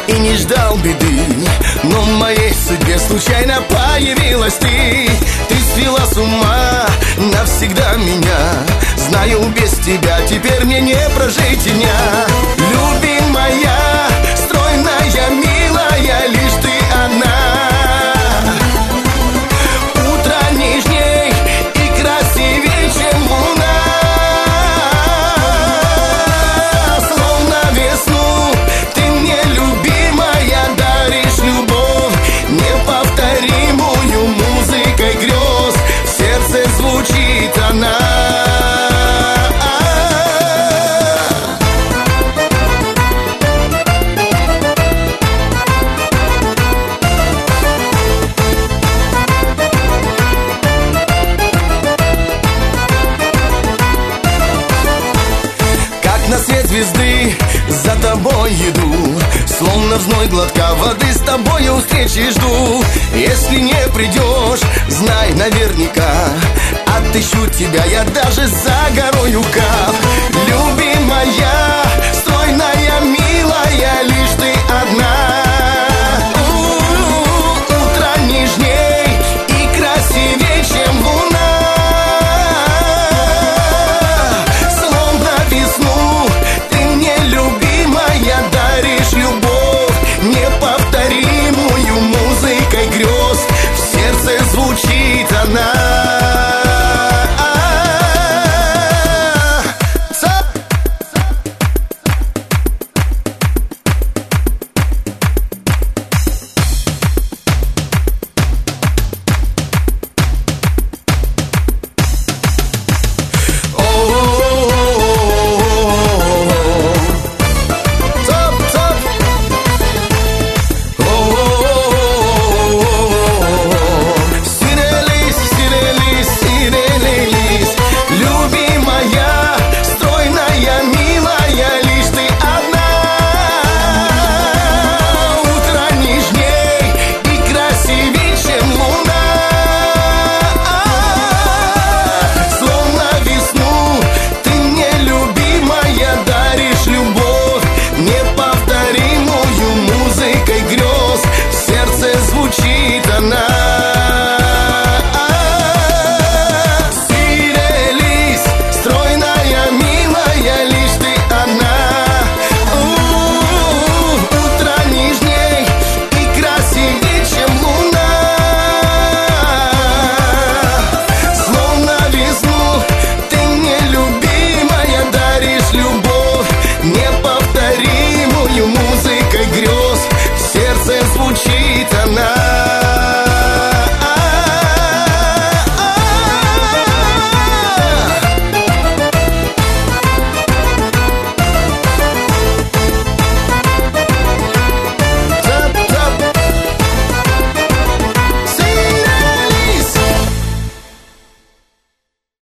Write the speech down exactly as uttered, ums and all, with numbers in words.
и не ждал беды, но в моей судьбе случайно появилась ты. Ты свела с ума навсегда меня. Знаю, без тебя теперь мне не прожить и дня. Любимая, стройная, милая, лишь ты одна. Утро нежней и красивее, чем луна. Словно весну ты мне, любимая, даришь любовь, неповторимую музыкой грез. В сердце звучит она. На свет звезды за тобой иду, словно в зной глотка воды с тобою встречи жду. Если не придешь, знай наверняка, отыщу тебя я даже за горою Кав. Любимая,